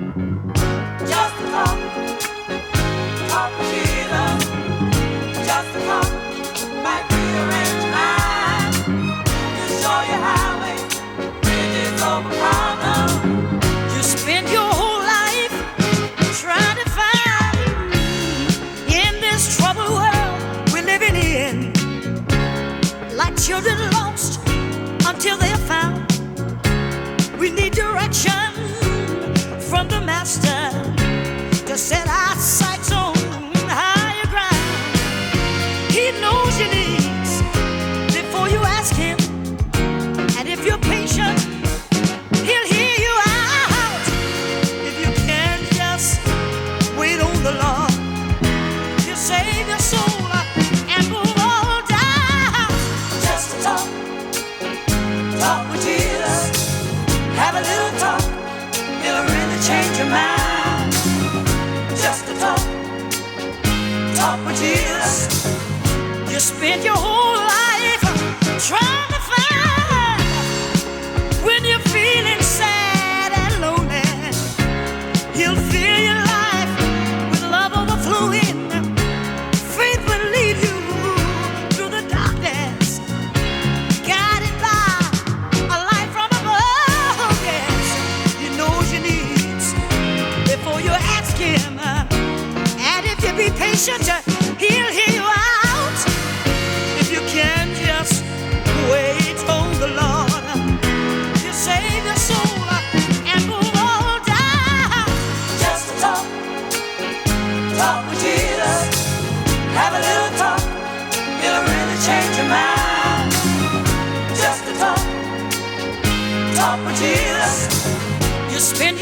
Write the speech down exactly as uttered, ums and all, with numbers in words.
Just a talk, talk with Jesus. Just a talk might rearrange your mind. To show you highways, bridges over problems. You spend your whole life trying to find in this troubled world we're living in, like children lost until they're found. We need direction from the Master to set our sights on higher ground. He knows your needs before you ask Him, and if you're patient, He'll hear you out. If you can just wait on the Lord, He'll save your soul and move on down. Just a talk, talk with Jesus. Have a little talk, it'll really change your mind. Just a talk, talk with Jesus. You spend your whole life trying to find when you're feeling sad and lonely. He'll fill your life with love overflowing. Faith will lead you through the darkness, guided by a light from above. Yes, He knows your needs before you ask Him, and if you be patient, He'll hear you out. If you can just wait on the Lord, He'll save your soul and move on down. Just a talk, talk with Jesus. Have a little talk, it'll really change your mind. Just a talk, talk with Jesus. You spend